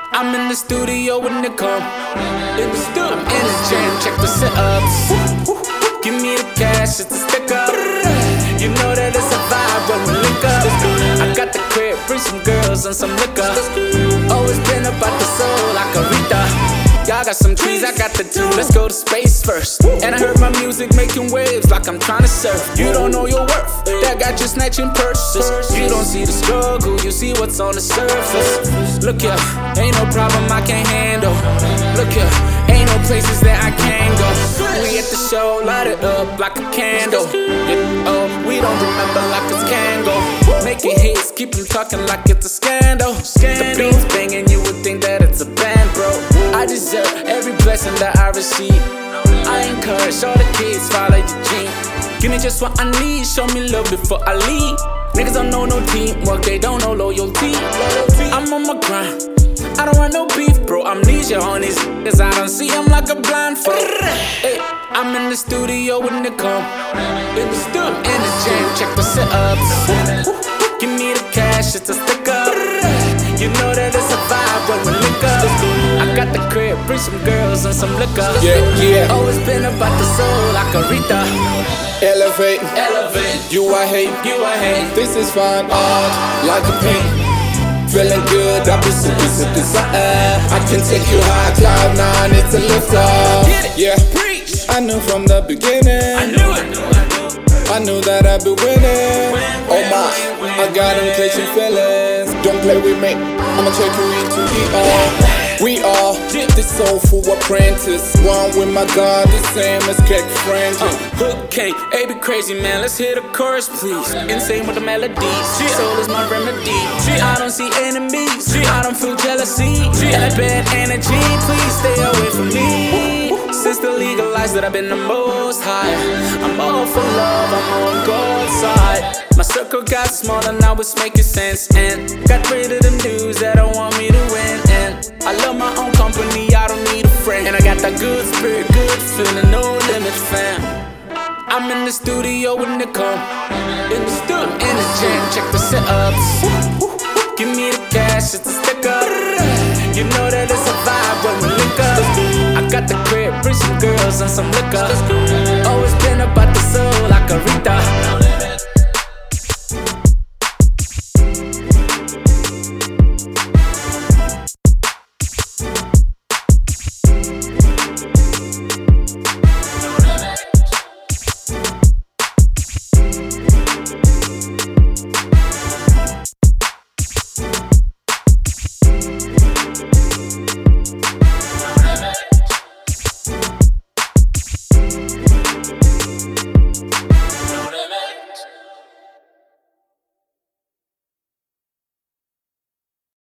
I'm in the studio when they come. In the studio, I'm in the jam, check the setups. Give me the cash, it's a sticker. You know that it's a vibe when we link up. I got the crib, bring some girls and some liquor. Always been about the soul like a Rita. Y'all got some trees, I got the two. Let's go to space first. And I heard my music making waves like I'm trying to surf. You don't know your worth, that got you snatching purses. You don't see the struggle, you see what's on the surface. Look here, ain't no problem I can't handle. Look here, ain't no places that I can't go. We at the show, light it up like a candle. Oh, we don't remember like it's Kango. Making hits, keep them talking like it's a scandal. The beats banging, you would think that it's a band, bro. I deserve every blessing that I receive. I encourage all the kids, follow your dream. Give me just what I need, show me love before I leave. Niggas don't know no teamwork, they don't know loyalty. I'm on my grind, I don't want no beef, bro. Amnesia on these cause I don't see them like a blindfold. Hey, I'm in the studio when they come. In the studio, I'm in the jam, check the setups. Give me the cash, it's a sticker. You know that it's a vibe when we link up. I got the crib, bring some girls and some liquor. Yeah. Always been about the soul like a Rita. Elevate, you I hate, This is fine art, like a paint. Feeling good, I'm just sipping something. I can take you high, cloud nine, it's a lift off. Yeah, preach. I knew from the beginning. I knew that I'd be winning. Oh my, I got them catching feelings. Don't play with me, I'ma take you into ER. We are the soulful apprentice. One with my God, the same as Cake Friend. Okay, A be crazy, man. Let's hear the chorus, please. Insane with the melodies. Soul is my remedy. I don't see enemies. I don't feel jealousy. That bad energy, please stay away from me. Since the legalized that I've been the most high. I'm all for love, I'm on God's side. My circle got smaller, now it's making sense. And got rid of them dudes that don't want me to win. And I love my own company, I don't need a friend. And I got that good spirit, good feeling, no limit, fam. I'm in the studio when they come. In the studio, I'm in the jam, check the setups. Give me the cash, it's a sticker. You know that it's a vibe when we link up. I got the crib, bring some girls and some liquor. Always been about the soul like a Rita.